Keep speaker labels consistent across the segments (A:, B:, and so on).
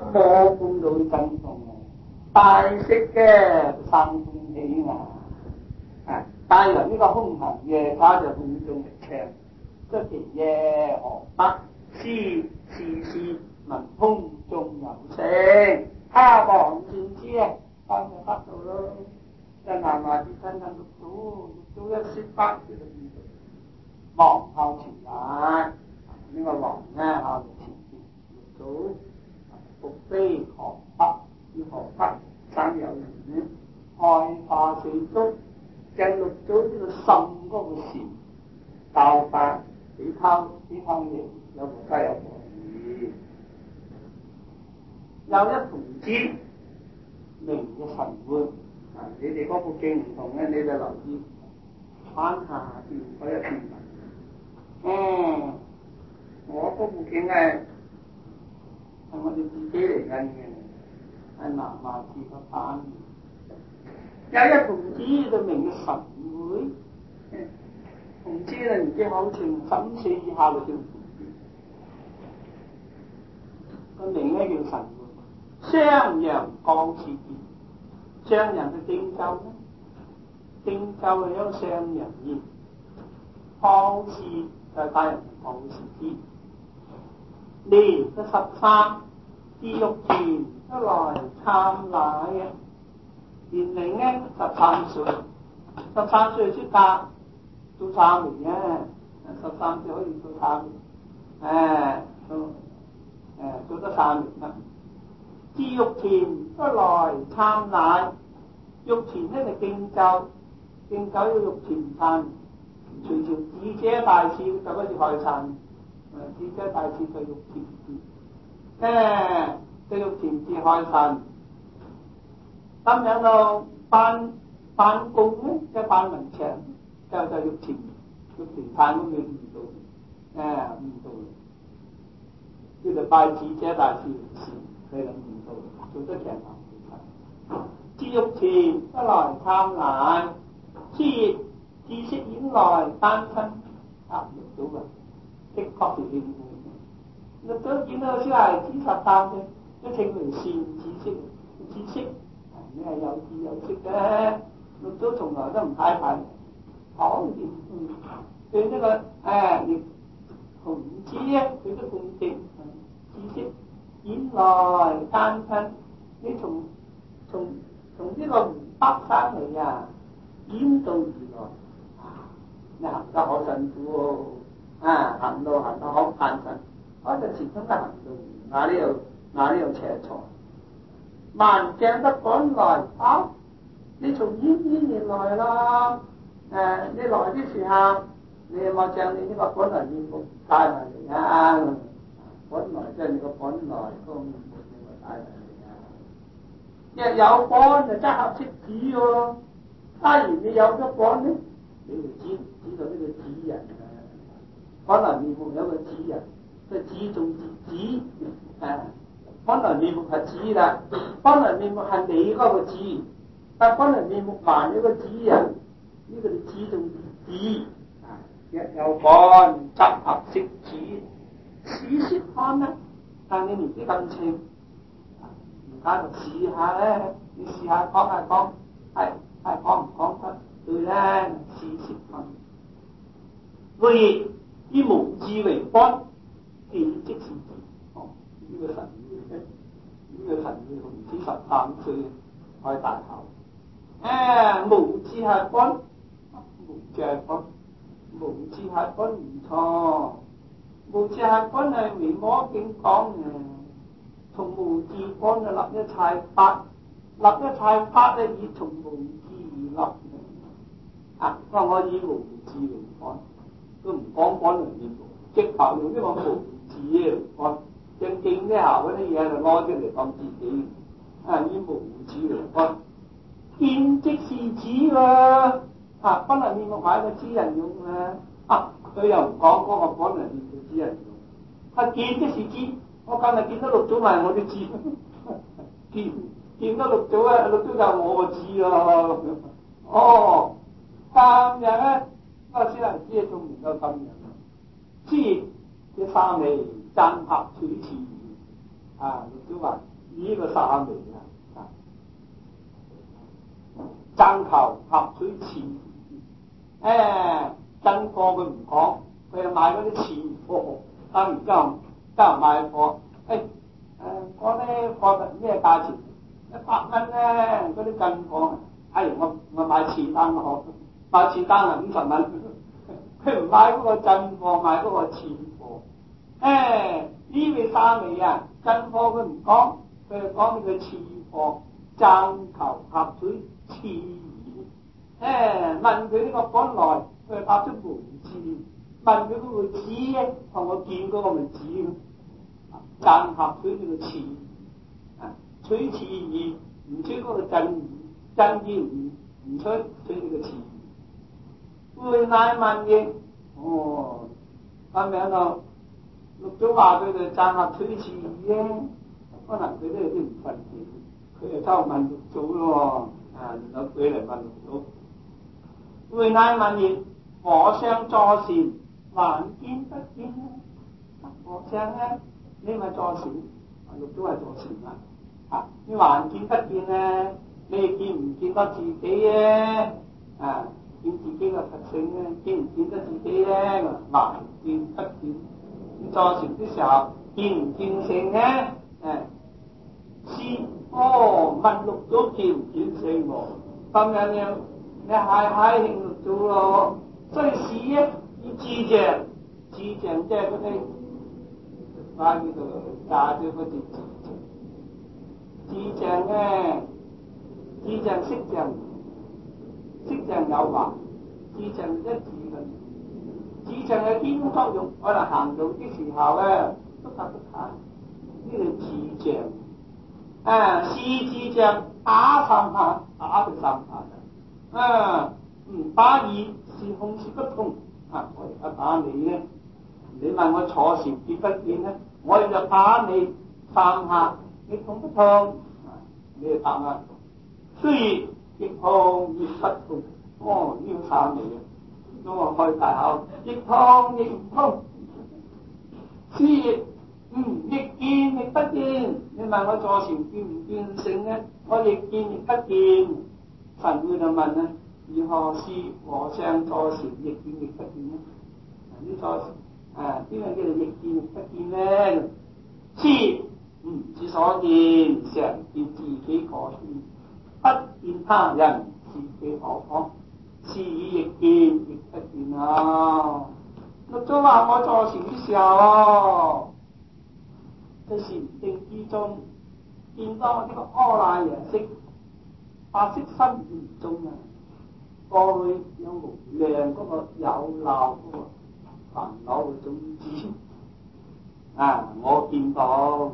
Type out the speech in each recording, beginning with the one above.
A: 摸半到震動啊！大色嘅生歡喜啊！大人呢個空行夜叉就空中力唱，即其夜河北詩詩聞空中有聲，王善之啊，當就得到咯。即南華之親近六祖一説法叫做王后傳來，呢個王呢後前六祖復飛河北，要河北生有緣，開化四足，正六祖呢個滲嗰個禪教法，幾湯嘢有個雞有個魚，有一童子名嘅神觀。你哋嗰部經唔同咧，你就留意翻下邊嗰一段文。我嗰部經咧係我哋自己嚟印嘅，係南華寺個版。有一童子就名嘅神會，童子咧唔知好似15歲以下就叫童子，個名咧叫神會，雙陽光似劍。雙人嘅經咒咧，經咒係有雙人意，方士就帶人方士啲，年得13，至玉田都來參禮嘅，年齡咧13歲，13歲出家做3年嘅，13歲可以做3年，做得3年啦。至玉田都來參禮，玉田呢就敬酒，敬酒要玉田餐，隨朝智者大士就嗰時開餐，智者大士就玉田寺，就玉田寺開餐。咁有到辦公咧，即係辦文場，就玉田餐咁樣唔到，叫做拜智者大士事，佢就唔到，做得強行。至玉田不來參禮，知識演來單身六祖啊，的確是應付。六祖見到小孩子13歲，都稱為善知識，你係有智有識嘅。六祖從來都唔太排好點，對呢個孔子咧，佢都恭敬知識演來單身，你從呢個湖北山嚟啊，演到而來，你行得好辛苦行到好艱辛，我就始終都行到，哪裡有車坐？萬丈得趕來你從演而來啦，你來的時候，你有冇將你呢個本來面目帶埋嚟啊？本來將你個本來個面目帶埋嚟啊！若有本就則合適子喎，假如你有咗本咧，你就知道呢個子人啊，本來面目有個子人，即係子中之子本來面目係子啦，本來面目係你嗰個子，但本來面目還有個子人，呢個係子中之子若有本則合適子，試試看啦，但你年紀咁輕。而家就試下咧，你試下講係講唔講得對咧？試試看。會以無智為本，見即是智。呢個神會唔知13歲開大口。無智係本，無智係本，無智係本唔錯。無智係本係維摩經講嘅。從無智本就立一切法，立一切法咧以從無智而立嘅。我以無智為本，都唔講本嚟面目，直頭用呢個無智嚟講，正經呢下嗰啲嘢就攞出嚟講自己，以無智為本，見即是智喎。本嚟面目係一個知人用佢又唔講嗰個本嚟面目知人用，見即是智。我今日見到六祖咪我都知，見到六祖啊，六祖就我個知咯。今日咧，嗰個小孩子啊，仲唔夠今日知嘅三味讚合取次六祖話呢個沙彌啊，爭求合取次，真貨佢唔講，佢又買嗰啲次貨，當然之後買貨，嗰啲貨咩價錢？100蚊咧，嗰啲真貨，我買次單咯，買次單啊50蚊，佢唔買嗰個真貨，買嗰個次貨，呢位沙彌啊，真貨佢唔講，佢就講呢個次貨，爭求合取次疑，問佢呢個本來，佢答出無字，問佢嗰個字咧，同我見嗰個咪字咯，爭合取呢個次疑，取次疑唔取嗰個真義，真義唔取呢個次疑，會乃問應，咁樣咯。六祖話佢哋爭合取次疑咧，可能佢都有啲唔忿氣，佢就走去問六祖咯，然後佢嚟問六祖，會乃問應，和尚坐禪還見不見呢？和尚咧，你咪坐禪，六祖係坐禪啦，你還見不見咧？你見唔見得自己咧？見自己嘅特性咧，見唔見得自己咧？還見不見？坐禪嘅時候見唔見性咧？問六祖見唔見性喎？咁樣你係應六祖咯。所以事咧要自淨，自淨即係嗰啲話叫做揸住嗰啲自淨咧，自淨識淨，識淨有話，自淨一致嘅。自淨嘅基本作用，可能行路嘅時候咧，都睇，呢個自淨。是自淨打三下，打佢三下打二是控制不通。我而家打你咧，你問我坐禪見不見咧？我而家打你三下，你痛不痛？你就答啦，雖然亦痛亦不痛。呢個沙彌啊，咁我開大口，亦痛亦唔痛。雖然亦見亦不見。你問我坐禪見唔見性咧？我亦見亦不見。神會就問啦，如何是和尚坐禪亦見亦不見呢？呢坐禪邊個叫做亦見亦不見呢？知之所見，常見自己過見，不見他人自己可講，是以亦見亦不見啊！六祖話我坐禪嘅時候，在禪定之中，見到我呢個阿賴耶識白色心嚴重過去有無量嗰個有漏嗰個煩惱嘅種子我見到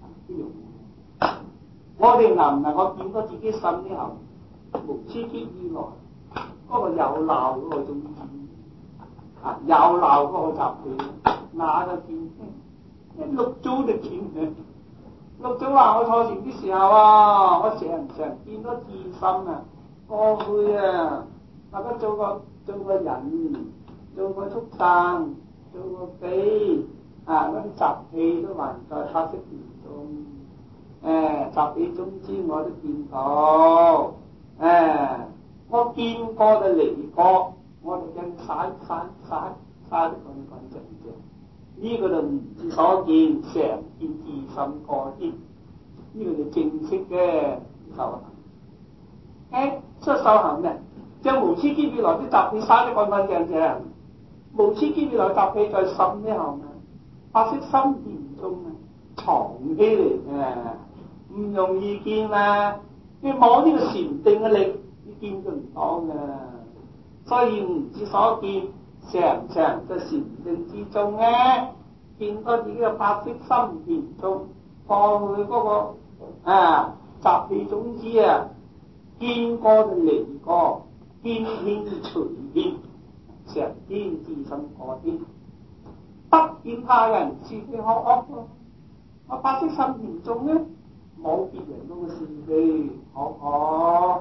A: 我哋能唔能夠見到自己心呢後無始劫以來嗰個有漏嗰個種子有漏嗰個習氣，哪個見？六祖就見嘅。六祖話我坐禪嘅時候我常見到自心過去大家做個人，做個畜生，做個匪嗰啲習氣都還在白色田中，習氣總之我都見到，我見過就離過，我哋跟散得咁正，呢個就唔知所見，常見自心過添，呢個就正式嘅修行。所以修行咩？將無始劫以來啲習氣散得咁正，無始劫以來習氣在心呢後白色心嚴重藏起嚟唔容易見你冇呢個禪定嘅力，你見佢唔到嘅。所以唔知所見，常在禪定之中見到自己嘅白色心嚴重，過去嗰個習氣種子見過就離過，見隨見，常見自心過天，不見他人是非可惡。我白色心嚴重冇別人嗰個是非可惡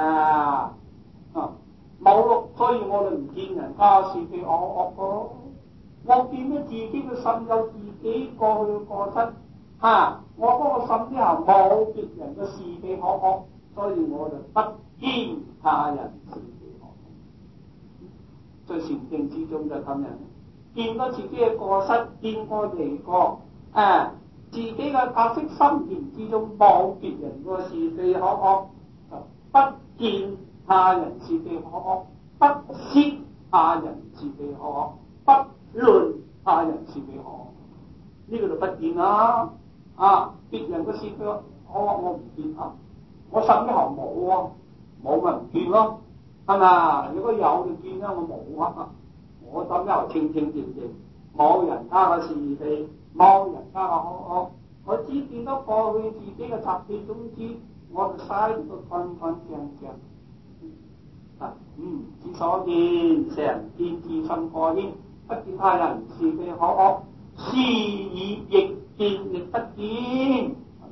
A: 冇咯，所以我哋唔見人家是非惡個。我見到自己嘅心有自己過去嘅過失， 我嗰個心之後冇別人嘅是非可惡，所以我就不見他人是非可惡。在禪定之中就咁樣，見過自己嘅過失，見過離過，自己嘅格式心田之中冇別人嘅是非可惡，就不見他人是非可惡，不識他人是非可惡，不論他人是非可惡，呢個就不見啦。別人嘅是非可惡我唔見啊，我甚至乎冇啊，冇咪唔見咯，係咪？如果有就見啦，我冇啊，我甚至乎清清靜靜，冇人家嘅是非，冇人家嘅可惡，我只見到過去自己嘅習氣總之，我就嘥咗個乾乾淨淨。之所見常見自心過焉，不見他人是非可惡，是以亦見亦不見。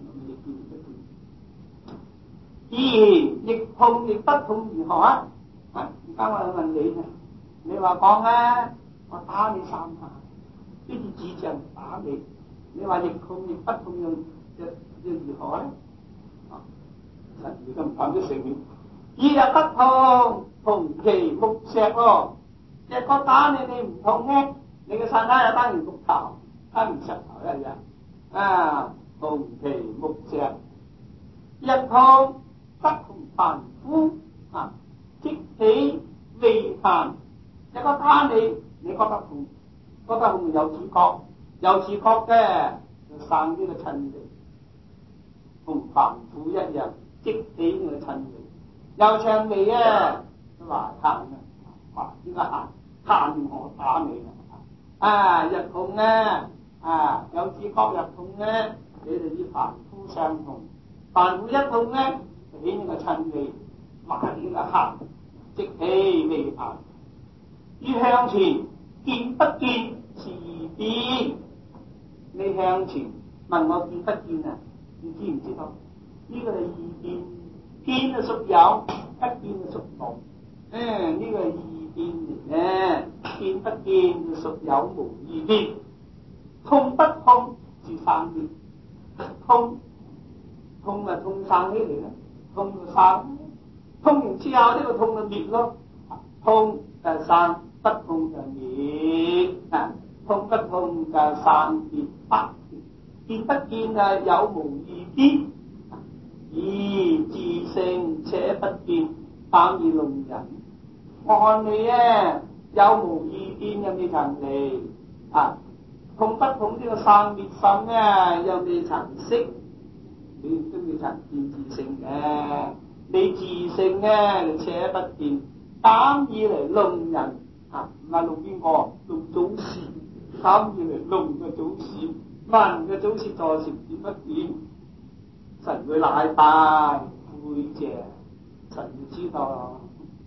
A: 亦痛亦不痛如何啊？而家我問你，你話講啊，我打你3下，呢啲智障打你，你話亦痛亦不痛又如何咧？神會咁講啲成語，以日不痛，同其木石喎，石個打你你唔痛咧，你嘅身體又當然木頭，當然石頭一樣，同其木石，日痛不同凡夫，即起微痰，一個打你，你覺得痛，覺得痛有自覺，有自覺嘅就生呢個親力，同凡夫一樣，即起呢個親力，又長眉都話彈啊，話呢個彈我打你日痛有自覺日痛咧，你哋與凡夫相同，凡夫一痛咧，起呢個親力，埋呢個行，即起微痰。於向前見不見是二邊，你向前問我見不見啊？你知唔知道？呢個係二邊，見就屬有，不見就屬無。呢個係二邊嚟嘅，見不見就屬有無二邊。痛不痛是三邊，痛咪痛生起嚟咧，痛就生，痛完之後呢個痛就滅咯，痛就生，不痛就滅，痛不痛就生滅不滅，見不見啊有無二邊，以自性且不見，反以弄人。我看你有無二邊又未曾嚟，痛不痛呢個生滅心又未曾識，你都未曾見自性嘅，你自性你且不見，膽以嚟弄人，唔係弄邊個？弄祖師，膽以嚟弄個祖師，問個祖師坐禪見不見？神會禮拜悔謝，神會知道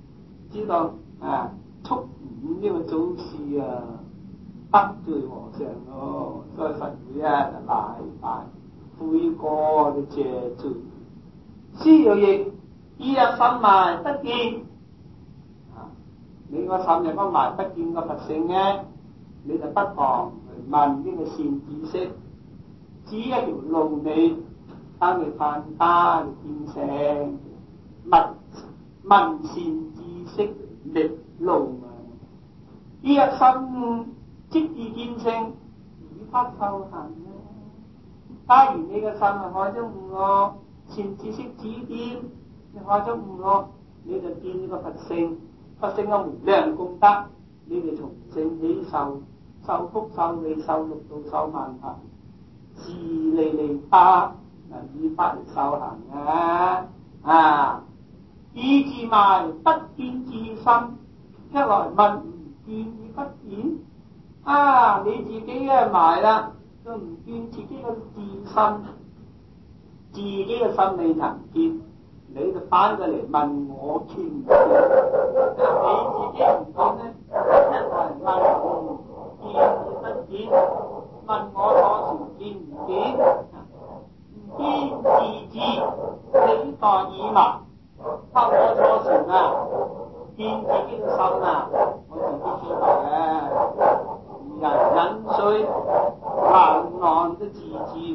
A: 觸悟呢個祖師得罪和尚咯，所以神會禮拜悔過嘅謝罪。師又亦以入心埋不見，你個心入個埋不見個佛性咧，你就不妨去問呢個善知識，指一條路你，等你探他見性，問善知識力路呢一心即意見性，以法修行假如你嘅心係開咗悟咯，善知識指點，你開咗悟咯，你就見呢個佛性，佛性嘅無量功德，你哋從性起受福受利受六道受萬行，自利利他，以法嚟修行以自埋不見自心，一來問唔見而不見，你自己埋啦，都唔見自己嘅自心，自己嘅心未曾見，你就反過嚟問我見唔見？你自己唔見咧，一來問唔見而不見，問我坐禪見唔見？唔見自知，你待耳埋。偷我坐禪見自己嘅心我自己知道嘅。人飲水冷浪都自知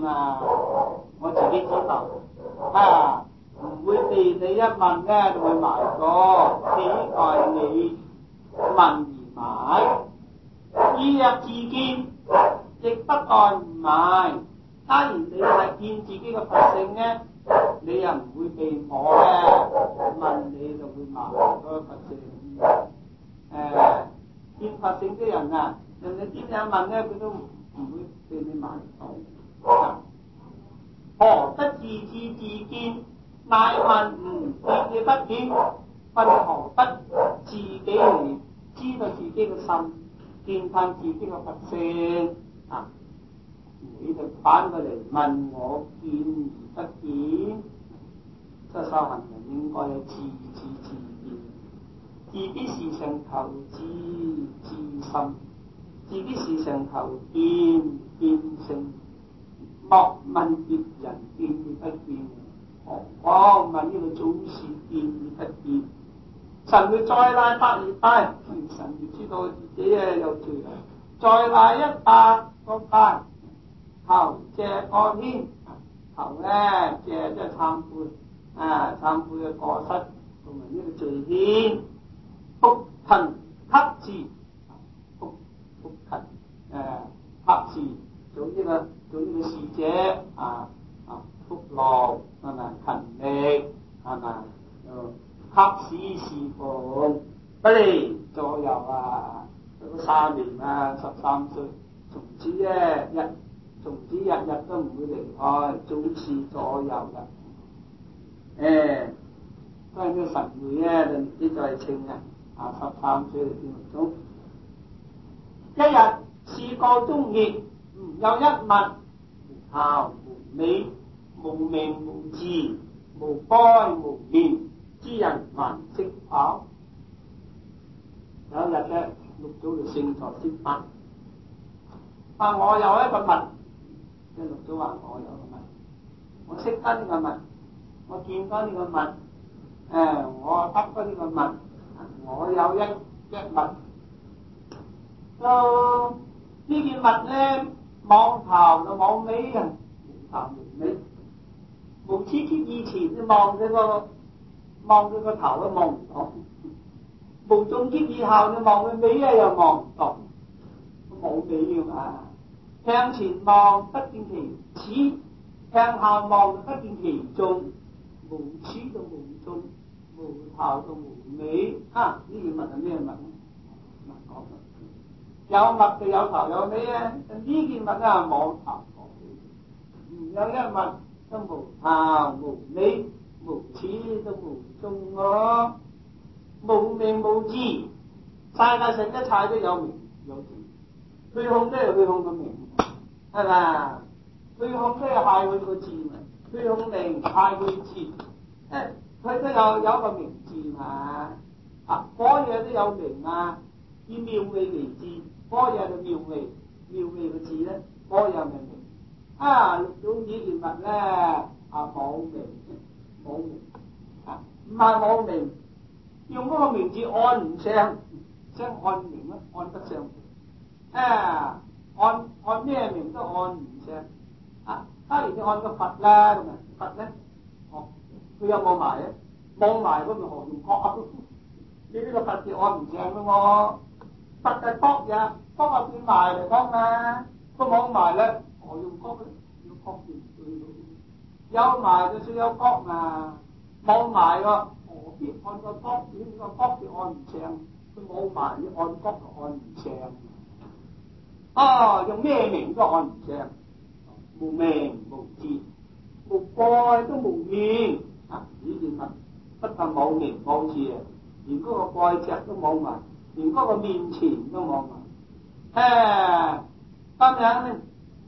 A: 嘛，我自己知道唔會被你一問咧就會買咗，只待你問而買。如若自見，亦不待唔買。假如你係見自己嘅佛性咧，你又唔會被我咧問你就會買嗰個佛性。見佛性啲人啊，人哋點樣問咧，佢都唔會被你買到。何不自知自見？乃問見與不見，分何不自己嚟知道自己嘅心，見翻自己嘅佛性啊？你就反過嚟問我見而不見，即係修行人應該係自知自見，自己事上求知知心，自己事上求見見性，莫問別人見與不見。我問呢個祖師見與不見，神會再賴百而拜，神會知道自己有罪啦，再賴100個拜，求謝過天，求咧謝即係懺悔懺悔嘅過失同埋呢個罪愆，福勤給治，福勤給治做呢個侍者福樂係咪勤力係咪？給使侍奉，不離左右3年13歲，從此日日都唔會離開祖師左右嘅。所以呢個神會咧就年紀再稱13歲嚟見六祖。一日事過中夜，有一物無效無美，無名無字，無該無面，之人還識跑。有一日咧，六祖就聖坐説法，我有一個物，即係六祖話我有個物，我識得呢個物，我見到呢個物，我得到呢個物，我有一物。呢件物咧，望頭就望尾嘅，無頭無尾。無始劫以前你望佢個頭都望唔到，無眾劫以後你望佢尾又望唔到，冇尾嘅嘛。向前望不見其始，向後望不見其終，無始就無終，無頭就無尾。呢件物係咩物？有物就有頭有尾呢件物冇頭冇尾，有一物都無頭無尾，無始都無終咯，無名無字。世界上一切都有名有字，虛空都有虛空嘅名，係咪？虛空都有係佢個字嘛，虛空名係佢字，佢都有一個名字嘛。嗰嘢都有名以妙味為字，嗰嘢就妙味嘅字咧，嗰嘢咪名。六祖呢件物咧冇名，唔係冇名，用嗰個名字按唔上，即係按名咧按得上，按咩名都按唔上。當然你按個佛啦，咁佛咧，佢有冇埋咧？冇埋嗰個何用覺？你呢個佛字按唔上嘅喎，佛係卜嘢，卜下變埋嚟講嘛，都冇埋咧，何用覺咧？要卜住對到，有埋就算有卜嘛，冇埋喎，何必按個卜？呢個卜字按唔上，佢冇埋，你按卜就按唔上。用咩名都按唔上，無名無字，無蓋都無面。呢件物不但冇名冇字連嗰個蓋脊都冇埋，連嗰個面前都冇埋。咁樣咧，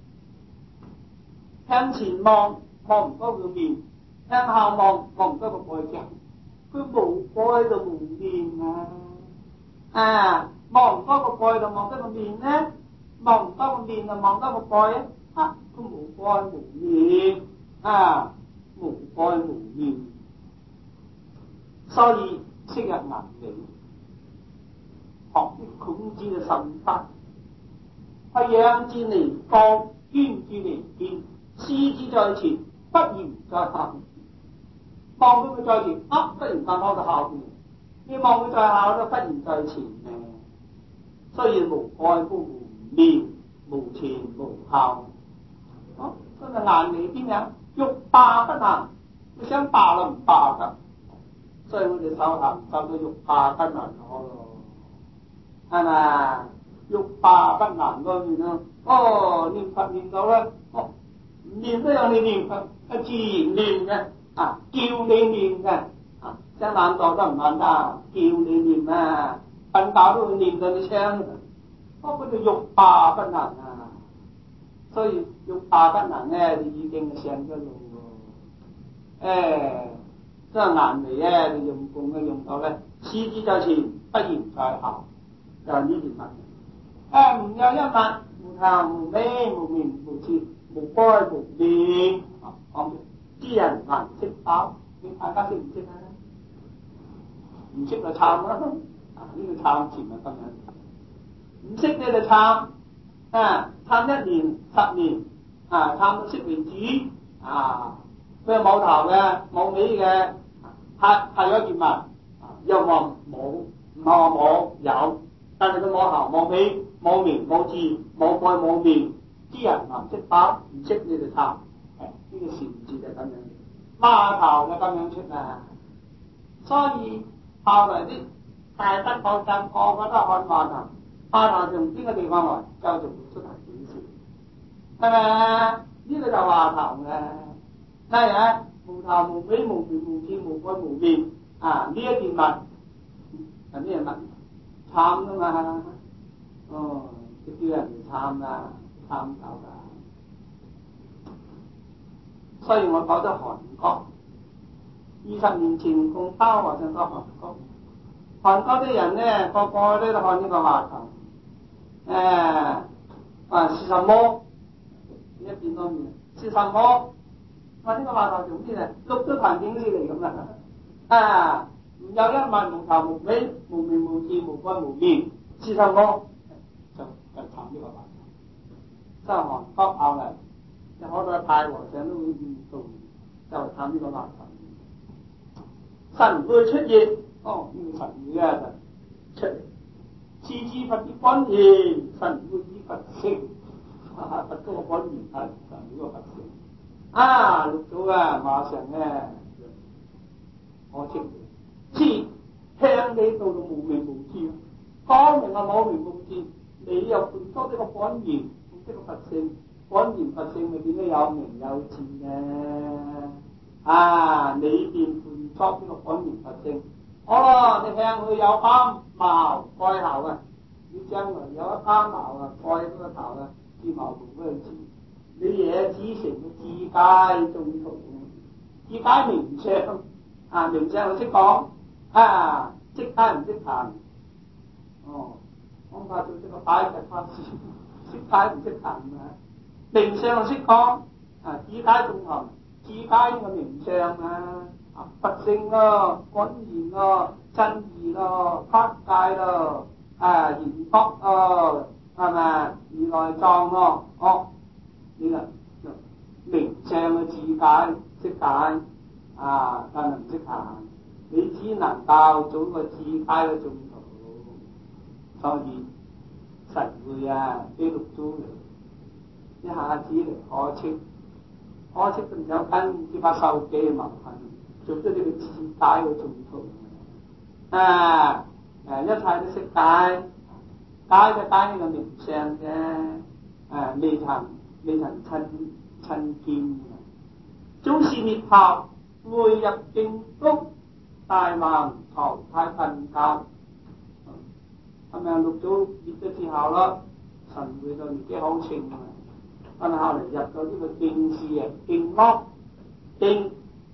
A: 向前望唔到個面，向後望唔到個蓋脊，佢無蓋就無面望唔到個蓋就望得個面咧，望唔到個面就望得個蓋佢無蓋無面無蓋無面，所以昔日顏微學啲孔子嘅神法，係仰之離方，觀之離見， 獅子在前，不然在後。望到佢在前，忽然間跑到後邊；你望佢在後，都忽然在前嘅。雖然無蓋乎無面，無前無後。真係難離邊樣？欲罷不能，你想罷都唔罷㗎。所以我哋修行修到欲罷不能咯，係咪？欲罷不能嗰邊咯。念佛念到咧，唔念都有你念佛，自然念嘅。叫你念嘅，將懶惰都唔懶得，叫你念啊，瞓覺都會念到你聲。嗰叫欲罷不能啊，所以欲罷不能咧，你已經上咗路喎。真係難嚟咧，你用功嘅用到咧，獅子在前，不然在後，就係呢段文。唔有一物，無頭無尾，無面無舌，無該無面。講知人還識飽，你大家識唔識啊？唔識就慘啦。呢個慘字咪咁樣。唔識你就慘，慘1年10年，慘到識為止。佢冇頭嘅，冇尾嘅，係咗件物，又話冇，唔係話冇有，但係佢冇頭冇尾冇面冇字冇蓋冇面，知人還識飽，唔識你就慘。呢個善字就咁樣，孖頭就咁樣出啦。所以後來啲大德講真，個個都看孖頭，孖頭從邊個地方來？就從出嚟顯示，係咪？呢個就話頭嘅，係啊，無頭無尾無面無字無蓋無面呢一件物係咩物？慘噶嘛，叫人哋慘啦，慘夠啦。所以我覺得韓國20年前共包和尚到韓國，韓國啲人咧個個都看呢個話頭，是什麼？一見到面是什麼？呢個話頭做咩咧？六祖壇經師嚟咁啦，唔有一物，無頭無尾，無面無字，無蓋無面，是什麼？就談呢個話頭。即係韓國後嚟。有好多太和尚都會遇到，就談呢個話題。神會出現，呢個神會就出嚟。次次佛啲本源，神會以佛性，佛嗰個本源係神會個佛性。六祖馬上咧，我稱知向你到到無名無字，講明冇名無字，你又判咗呢個本源，呢個佛性。本源佛性咪變咗有名有字嘅，你便判作呢個本源佛性。好咯，你向佢有啱矛蓋頭你將來有一啱矛蓋嗰個頭字矛同嗰個字，你嘢只成個自解中途，自解名相，名相就識講，即解唔識彈，我怕做呢個擺隻法師，識解唔識彈名相就識講，自解中堂，自解呢個名相佛性咯，本源咯，真義咯，法界咯，言覺咯，係咪？如來藏咯，呢個名相嘅自解識解，但係唔識彈，你只能夠做個自解嘅中途，所以神會俾六祖嚟。一下子嚟可惜都唔想跟呢把手機嘅矛盾，做咗呢個自解嘅中途。一切都識解，解就解呢個名相嘅，未曾親見。總是滅後會入淨土，大難投胎瞓覺。咁六祖滅咗之後咯，神會就年紀好輕後嚟入咗呢個淨寺淨屋，淨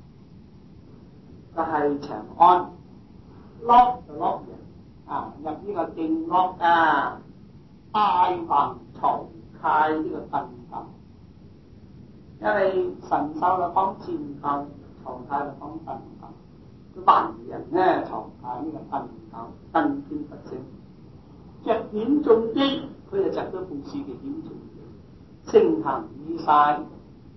A: 就係長安，屋就屋人，入呢個淨屋大宏曹溪呢個奮鬥，因為神秀就講戰鬥，曹溪就講奮鬥，文人咧曹溪呢個奮鬥更見佛性，着顯眾機，佢就着咗故事嘅顯眾機。聲行已晒，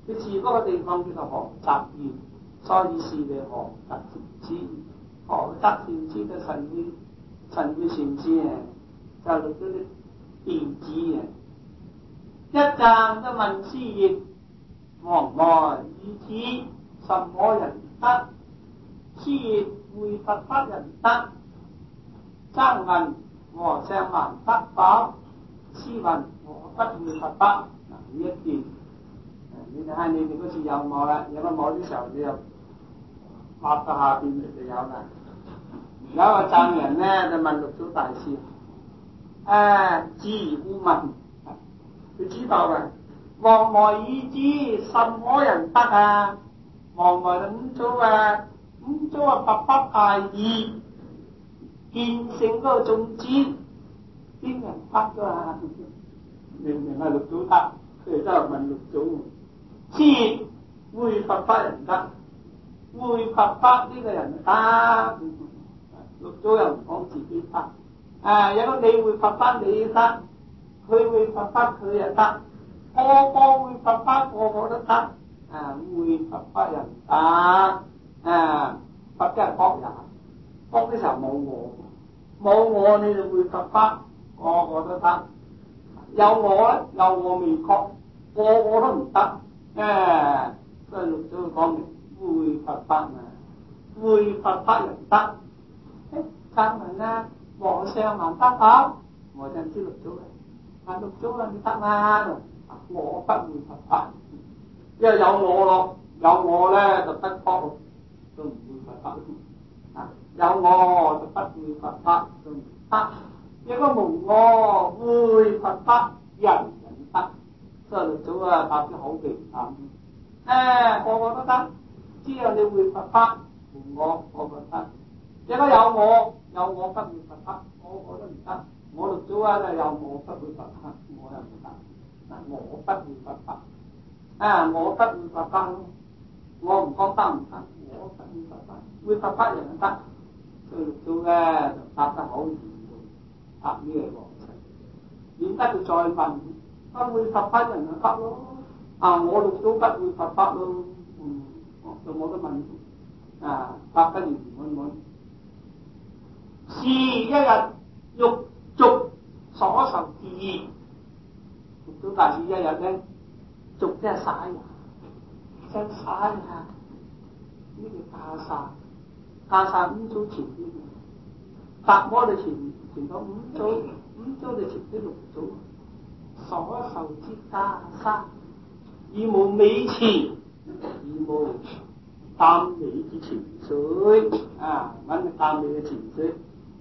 A: 佢住嗰個地方叫做河澤縣，所以是嘅河澤禪師。河澤禪師嘅神會禪師啊，就錄咗啲電子啊。一讚都問師業，王來已知什麼人得？師業會佛法人得。爭問和尚還得否？師云我不會佛法。嗱，呢一段你睇下你哋嗰次有冇啦？有冇摸啲時候你又畫到下邊就有啦。而家個讚人咧就問六祖大師，知烏問，佢知道嘅。王來已知什麼人得啊？王來五祖啊，五祖啊佛法大義，見性嗰個種子，邊人得噶啊？明明係六祖得，佢哋都係問六祖。師會佛法人得，會佛法呢個人得。六祖又唔講自己得，有個你會佛法你得，佢會佛法佢又得，個個會佛法個個都得。會佛法人得，佛即係幫人，幫嘅時候冇我你就會佛法個個都得。有我咧，有我未確，個個都唔得。所以六祖講明會佛法啊，會佛法人得。爭問啦，和尚還得否？和尚知六祖嘅，問六祖啊，你得嘛？我不會佛法，因為有我咯，有我咧就得多，都唔會佛法。有我就不會佛法，都唔得。如果無我會佛法，人得。所以六祖啊答得好平淡。個個都得，只要你會佛法，無我個個得。如果有我不會佛法，我都唔得。我六祖啊有我不會佛法，我又唔得。我不會佛法，我不會佛法，我唔講得唔得，我不會佛法，會佛法人就得。所以六祖咧就答得好圓滿，答呢個過程。免得佢再問，不會佛法人就得咯。我六祖不會佛法咯，就冇得問。答得圓滿。是一日欲續所受之意，六祖大師一日咧，續即係灑呀，想灑呀，呢叫袈裟。袈裟五祖前邊，達摩就前咗五祖，五祖就前咗六祖。所受之袈裟，而無美詞，而無淡美之泉水。揾個淡美嘅泉水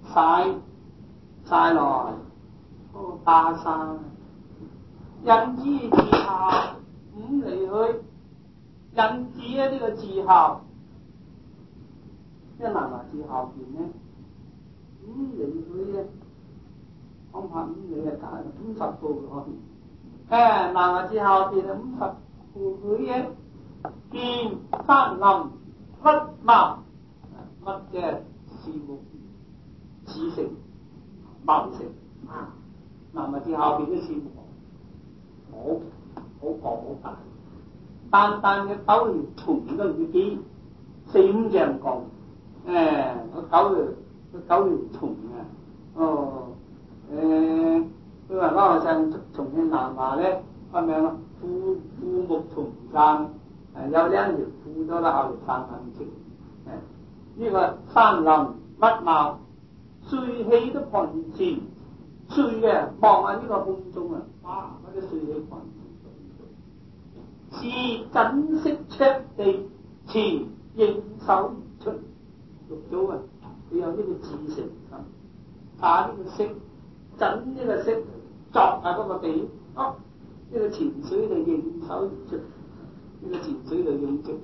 A: 曬來嗰個袈裟，引之自校五里去，引子咧呢個字校，即係南華字後邊咧五里去咧，恐怕五里啊加50步可能。南華字後邊啊50步去嘅，見山林鬱茂，乜嘅樹木似成茂盛。南華字後邊啲樹木好廣好大，單嘅斗條蟲都唔知幾4-5隻咁講。九條蟲佢話嗰個上重慶南華咧個名咯，富木松山，有2條富咗啦，後嚟山咁直。呢個山林鬱茂，水氣都盤旋，水嘅望下呢個空中啊，哇！嗰啲水氣盤旋，是枕色赤地前應手而出。六祖啊，佢有呢個至誠心，打呢個色，枕呢個色作嗰個地，呢個泉水就應手而出，呢個泉水就用足。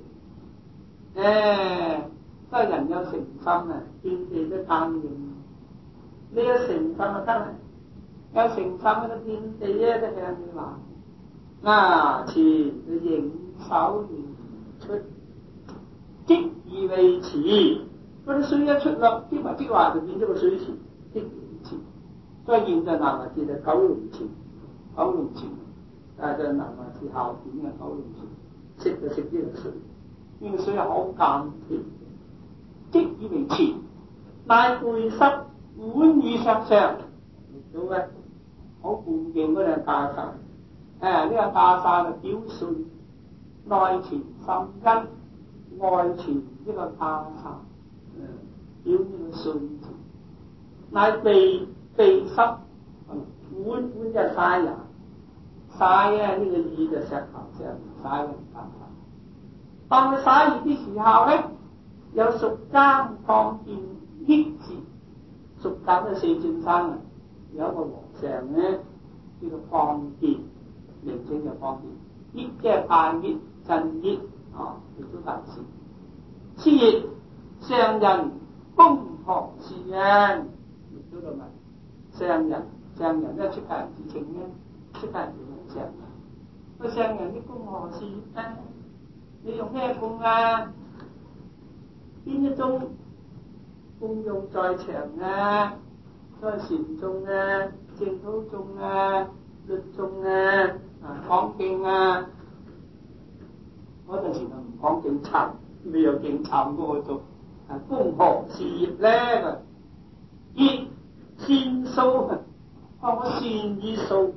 A: 都係人有誠心啊，遍地都擔應。你有誠心就得啦，有誠心嗰啲遍地咧都向你話，前就應手而出，即而為池。嗰啲水一出落，即埋即話就變咗個水池，即而池。所以現在南華字就九龍泉，就南華字後邊嘅九龍泉。 食就食呢個水，呢個水係好甘甜，即以為甜，乃背濕碗以上上，到嘅好半徑嗰兩架山，呢個架山就表述內存深因，外存呢個架山，表呢個信字，乃被濕碗就曬人。曬呢個意就石頭石曬嘅架山。當佢灑熱啲時候咧，有蜀間放見益字，蜀間嘅四轉山啊，有一個和尚咧叫做放見，名稱就放見，益即係派益、鎮益亦都大事。次日上人公堂事人，亦都咁啊，上人咧出家人自稱嘅，出家人叫上人。個上人啲公何事啊？你用咩供啊？邊一種供用在場啊？在禪宗啊、淨土宗啊、律宗啊、講經啊。嗰陣時就唔講經懺，未有經懺嗰個做。公何事業咧？業善數，我善意數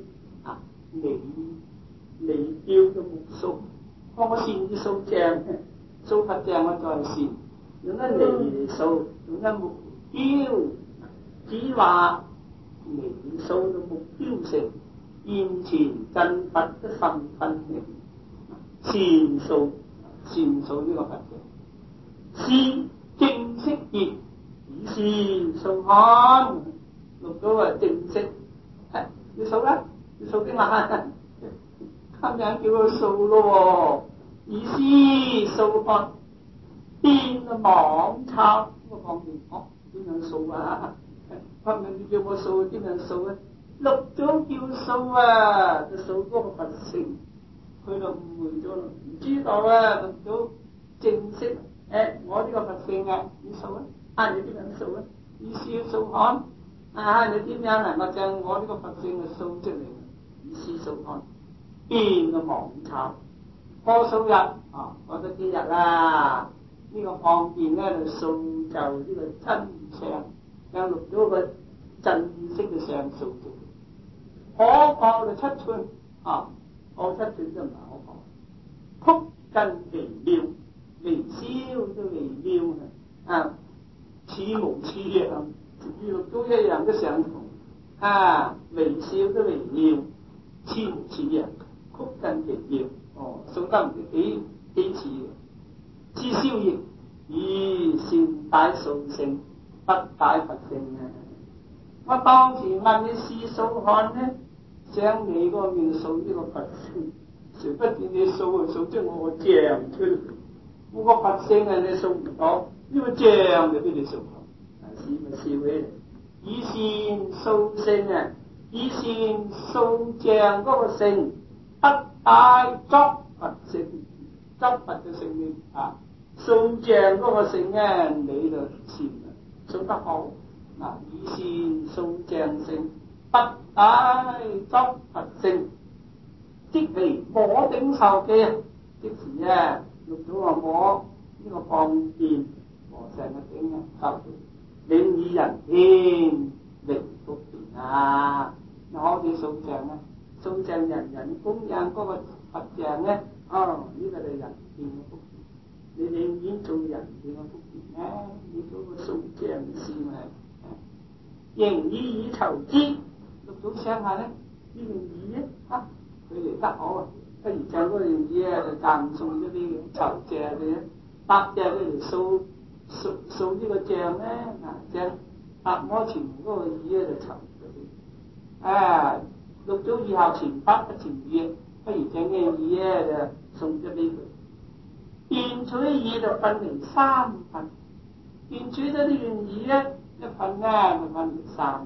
A: 離標嘅目數。我善意數正，數不正我再善，用得離數，用得目標，只話離數嘅目標成，現前真佛嘅身分明，善數呢個佛正，是正式業，以是數看，錄到係正式，要數啦，要數啲嘛。今日叫佢數咯，意思數看，邊個網抄個方面？邊樣數啊？今日你叫我數，邊樣數啊？六祖叫數啊，就數嗰個佛性，佢就誤會咗啦，唔知道啊。六祖正式，我呢個佛性啊，你數啊？你邊樣數啊？意思要數看，你點樣能夠將我呢個佛性嘅數出嚟？意思數看。邊個網抄？多數日過咗幾日啦？呢個放見咧就塑就呢個真相，將錄咗個正式嘅相數出嚟。可破就七寸，破七寸都唔係可破。曲根微妙，微小都微妙似無似樣，與錄咗一樣都相同。微小都微妙，似無似樣。曲根微妙，數得唔知幾次嘅。知消業，善帶數性，不帶佛性啊！我當時問你試數看呢，想你嗰面數呢個佛性，誰不見你數就數出我個像出嚟，我個佛性你數唔到，呢個像就俾你數到，試咪笑起嚟。以善數性以善數像嗰個性。不帶執佛性，執佛嘅性命數像嗰個性你就善啦，數得好。以善數像性，不帶執佛性，即係摸頂受記。即時六祖話摸呢個放見和尚嘅頂受記，領以人天離福田我哋數像數像人人供養嗰個佛像呢個就人天嘅福田。你寧願做人天嘅福田你嗰個數像事咪仍以籌資。六祖想下呢樣椅佢嚟得好不如將嗰樣椅就贈送咗啲籌像嘅搭借佢嚟數呢個像將達摩傳嗰個椅就籌咗六祖以後傳法不傳語，不如將呢樣椅就送咗俾佢。便取椅就分為三份，便取咗呢樣椅一份就分為三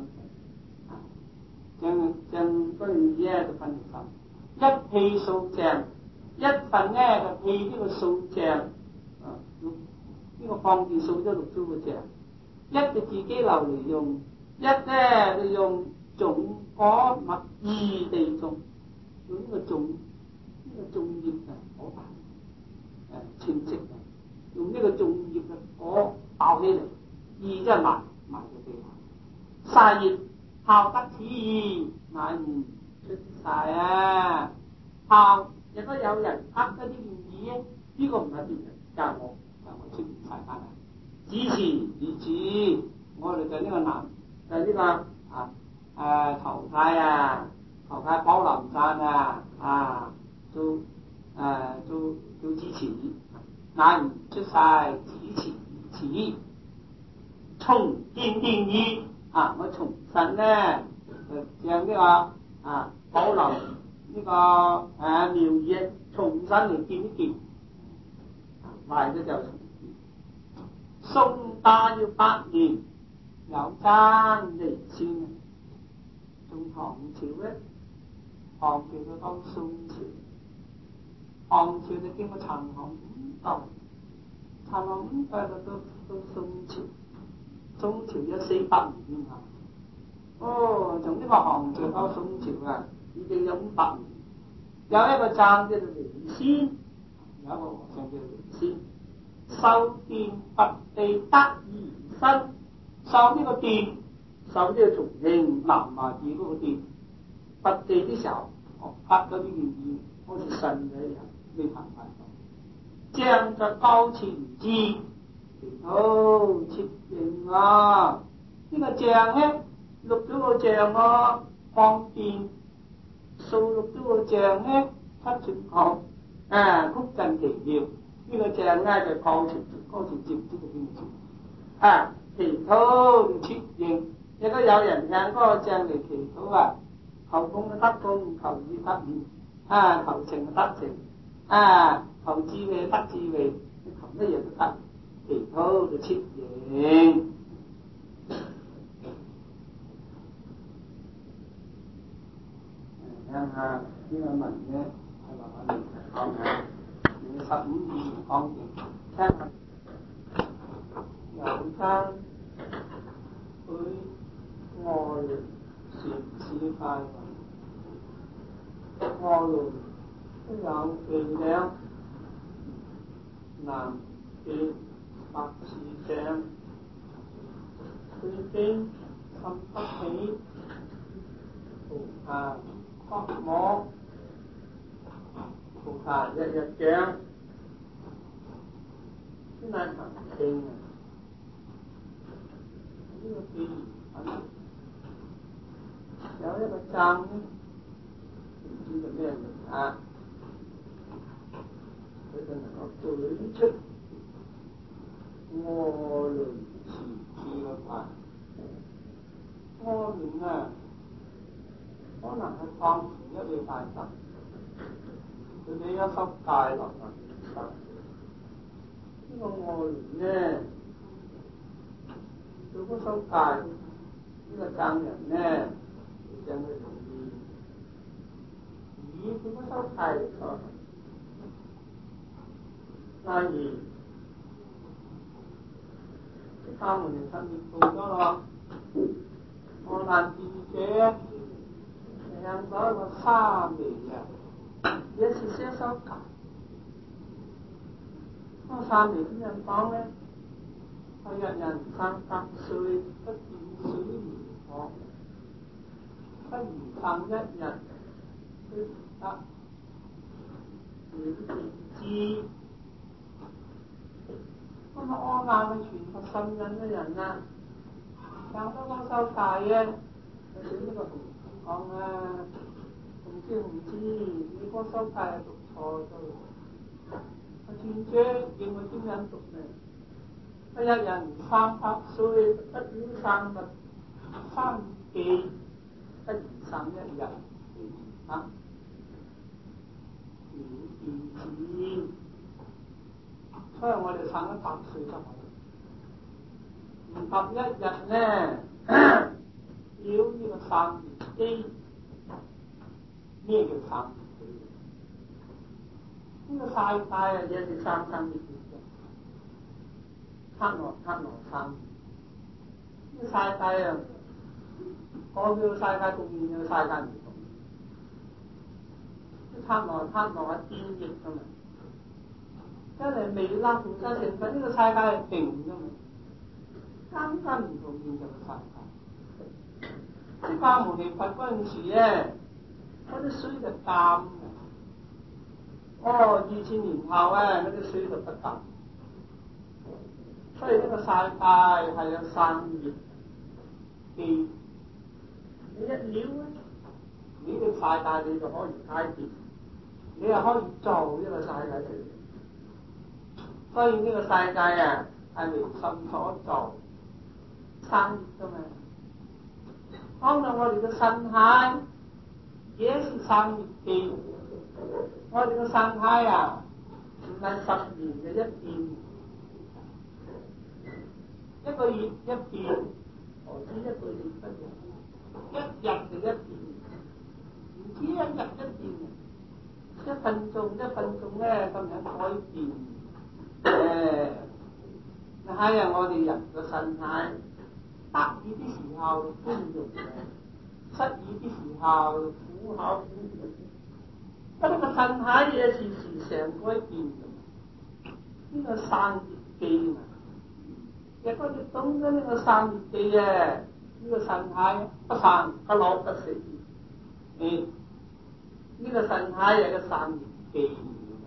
A: 份，將嗰樣椅就分為三，一披數像，一份就披呢個數像，呢個放見數咗六祖嘅像，一就自己留嚟用，一就用種果物異地種，用呢個種葉好大， 清晰嘅，用呢個種葉嘅果爆起嚟，意即係埋喺地下。晒葉炮得此意，乃唔出晒啊！炮亦都有人呃咗呢件意啊！呢個唔係別人教我出晒翻嚟。只是如此，我哋就呢個男就呢個頭太啊，頭太寶林山做支持，乃唔出晒支持如此。重見定義我重新呢將呢個保留呢個苗語重新嚟見一見，壞咗就重建。宋大要8年，有爭離先，從唐朝咧，唐朝就到宋朝，唐朝就經過陳漢5代，陳漢5代就到宋朝。宋朝有400年啊！從呢個唐朝到宋朝已經有500年。有一個僧叫做離仙，有一個和尚叫做離仙，修殿拔地得二身，修呢個殿，修呢個重慶南華寺嗰個殿，拔地嘅時候，拔咗呢件衣，好似神嘅一樣，未曾拔到。將在高前之。切形呢個像咧，錄咗個像放電掃錄咗個像咧，7寸高，曲盡奇妙。呢個像咧就高潮接唔知道邊個祈禱切形，亦都有人向嗰個像嚟祈禱求功得功，求義得義，求情得情，求智慧得智慧，求乜嘢都得。祈禱就切形。聽下呢個文咧，係話我哋講下，用15字講嘅，聽下。有爭佢外輪是快運，外輪都有伎倆，南記白事正，佢經心不起，不摸，菩薩日日講，先係行徑呢個記有一個僧唔知道咩人佢就能夠舉出我輪持住個法，我輪可能係當時一位大德，佢俾一收戒落嚟。呢個我輪咧，做嗰收戒，呢個僧人咧，將佢容易以佢嗰收戒嚟講，例如啲他們就趁熱到咗咯，我難見者。向嗰個沙彌一次先收戒。嗰個沙彌啲人講咧，佢日人300歲，不見水面火，不如撐1日，都唔得。你都知，咁阿難係全部信任嘅人向嗰個收戒嘅，就算呢個講唔知，你嗰收戒係讀錯咗。前者認為點樣讀呢？一人300歲，不如生物3記，不如生1日，所以我哋生100歲就好，唔合1日呢，要呢個3年機。咩叫3年機？呢個曬戒有時3年嘅，黑羅3年。呢個曬戒我叫曬戒同現嘅曬戒唔同。黑羅係顛譯㗎嘛， 真係未立附身成佛，呢個世界係平㗎嘛，根本唔同現實嘅世界。釋迦牟尼佛嗰陣時咧，嗰啲水就淡嘅。2000年後嗰啲水就不淡。所以呢個世界係有散業機，你一了咧，呢個世界你就可以改變，你又可以做呢個世界出嚟。所以呢個世界係微心所做，散業噶嘛。講到我哋嘅身體，也是散業機。我哋嘅身體唔係10年嘅一變。一個月一變，何止一個月一變？一日就一變，唔知一日一變，一分鐘咧咁樣改變。你睇下我哋人嘅身體，得意啲時候寬容嘅，失意啲時候苦口苦面。咁呢個身體也是時常改變嘅，呢個散業機嘛。若果你懂得呢個散業機呢個身體不散不老不死，呢個身體係個散業機。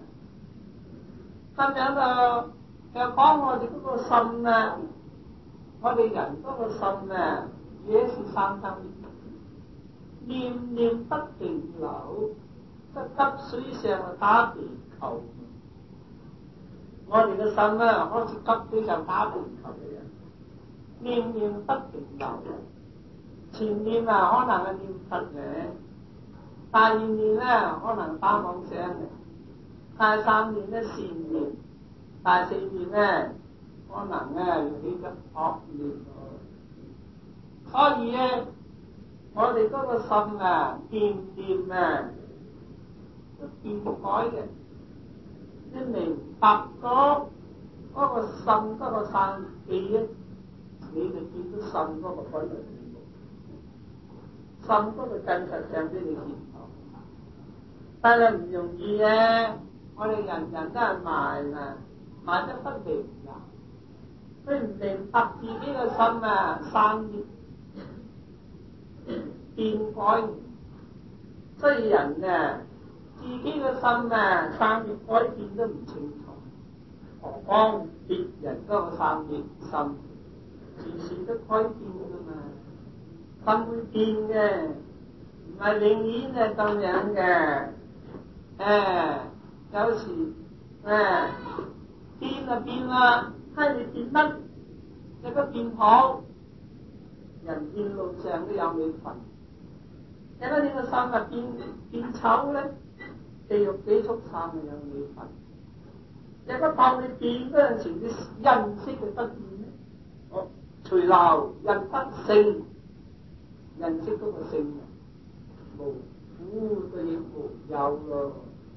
A: 咁樣就講我哋嗰個心啊，我哋人嗰個心啊，也是散業機，念念不停流，即急水上打地球。我哋嘅心好似急水上打地球嘅人，念念不停流。前念可能係念佛嘅，第二念可能打妄想嘅，第三念善念，第四念可能要起咗惡念。所以我哋嗰個心念念都變改嘅。你明白咗嗰個心嗰個散業機，你就見到心嗰個本來面目，心嗰個真實相俾你見到。但係唔容易嘅，我哋人人都係賣得不明㗎。佢唔明白自己個心散業變改，所以人自己個心散業改變都唔清楚，何況別人嗰個散業心，時時都改變㗎嘛。心會變嘅，唔係永遠係咁樣嘅。有時變就變啦，睇你變乜，若果變好，人見路上都有你份；若果你個心變醜咧，地獄幾畜生有你份。若果當你變嗰陣時，你人識就得變咧。隨流人不性，人識嗰個性無苦對亦無有咯。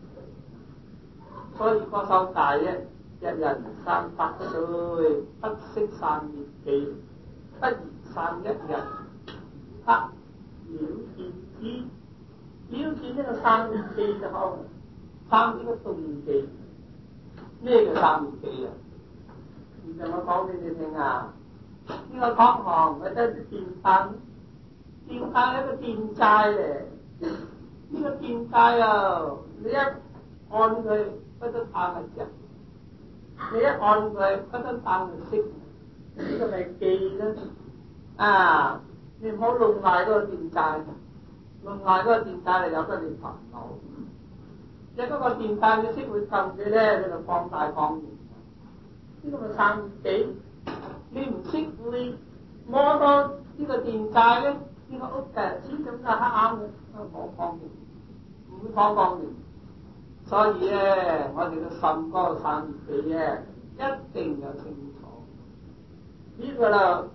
A: 所以嗰首偈一人生百歲，不識散業機，不如散一日，得了見之。了見呢個散業機就好，散呢個動機。咩叫散業機啊？現在我講俾你聽呢個湯行佢得電燈係一個電掣嚟。呢個電掣你一按佢，嗰燈係着；你一按佢，嗰燈係熄。呢個咪機啦。你唔好弄壞嗰個電掣，弄壞嗰個電掣就有得你煩惱。若嗰個電掣你識會撳嘅咧，你就放大放遠。呢個咪散業機。你唔識會摸多呢個電掣咧，呢個屋始終都係黑暗嘅，冇光明，唔會放光明。所以我哋嘅心嗰個散業機一定有清楚。呢個啦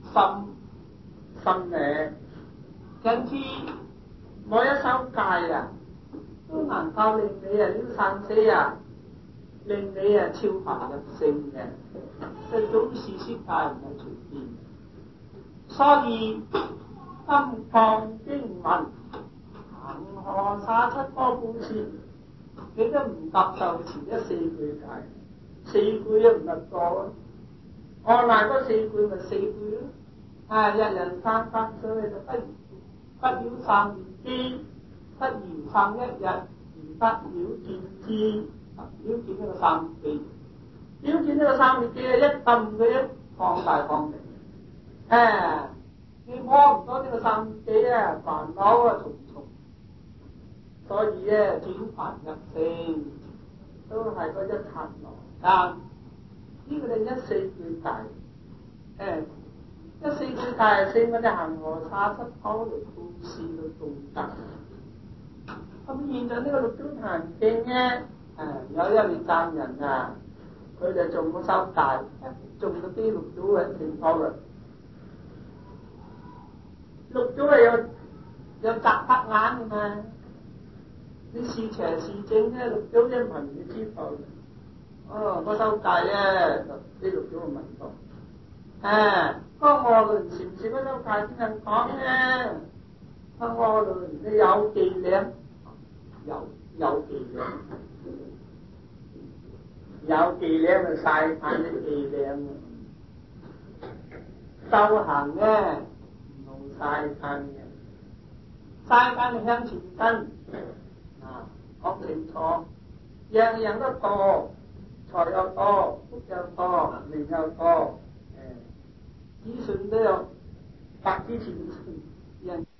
A: 心咧，因此每一首偈都能夠令你了散死令你超凡入聖嘅。即係總是色界唔係隨便。所以金剛經文恒河沙七個故事，你都唔及就前一4句偈。 4句都唔得過啊！按埋嗰4句咪4句咯。一人300歲就不了3年機，不如3一日，而不了見之。了見呢個3機，了見呢個3機一撳佢一放大放大。你摸唔到呢個3機啊，煩惱啊重重。所以咧，轉凡入聖都係嗰一剎那。呢個你1-4句大。1-4句大聖嗰啲恒河沙濕拋嚟故事到道德。咁現在呢個六祖壇經咧，有一位僧人啊，佢就種咗收大，種咗啲六祖嘅正確啦。六祖係有扎黑眼嘅嘛，你是邪是正咧，六祖一聞就知道。嗰收大咧就啲六祖嘅問題。嗰臥輪禪師嗰收大先人講咧，嗰臥輪你有伎倆，有伎倆，有伎倆就晒眼啲伎倆。修行咧唔好晒眼嘅，晒眼就向前跟。講清楚，樣樣都多，財又多，福又多，名又多，子孫都有百之前人。